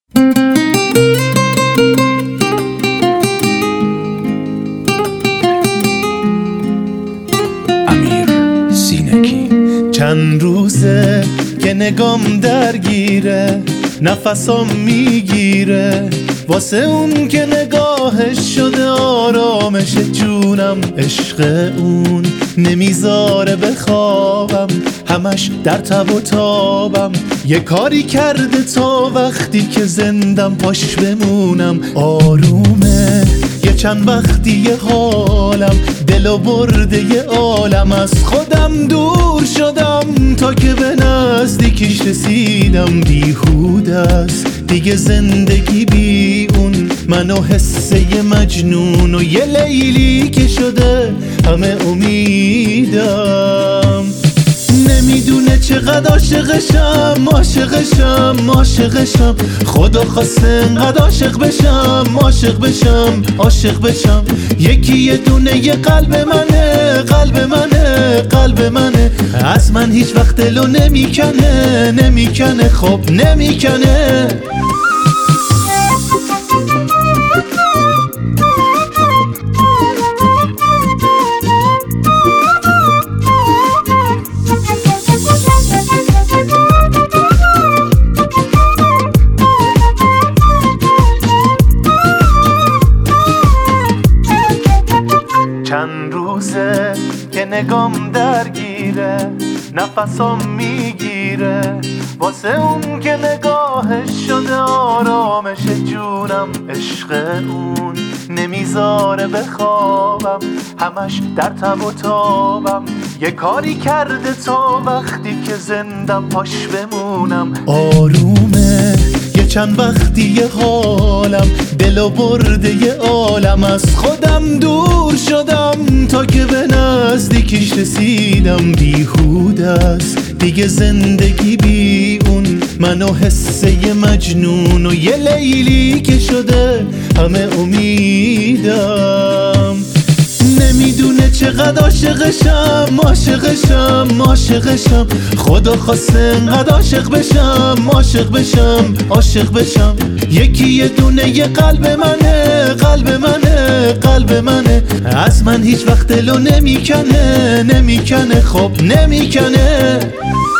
چند روزه که نگام درگیره، نفسام میگیره واسه اون که نگاهش شده آرامش جونم. عشق اون نمیذاره بخوابم، همش در تب و تابم. یه کاری کرده تا وقتی که زندم پاش بمونم. آرومه یه چند وقتی یه حالم، دلو برده یه عالم. از خودم دور شدم تا که به نزدیکیش رسیدم. بیهوده است دیگه زندگی بی اون، منو حسه مجنون و یه لیلی که شده همه امیدم. نمیدونه چقدر عاشقشم، عاشقشم، عاشقشم. خدا خواسته انقدر عاشق بشم، عاشق بشم، عاشق بشم. یکی یه دونه یه قلب منه، قلب منه، قلب منه. از من هیچ وقت دلو نمیکنه، نمیکنه، خب نمیکنه. چند روزه که نگام درگیره، نفسام میگیره واسه اون که نگاهش شده آرامش جونم. عشق اون نمیذاره بخوابم، همش در تب و تابم. یه کاری کرده تا وقتی که زندم پاش بمونم. آرومه یه چند وقتی یه حالم، دلو برده یه عالم. از خودم دور شدم تا که به نزدیکیش رسیدم. بیهوده است دیگه زندگی بی اون، منو حسه مجنون و یه لیلی که شده همه امیدم. نمیدونه چقدر عاشقشم، عاشقشم، عاشقشم. خدا خواسته انقدر عاشق بشم، عاشق بشم، عاشق بشم. یکی یه دونه یه قلب منه، قلب منه، قلب منه. از من هیچ وقت دلو نمیکنه، نمیکنه، خب نمیکنه.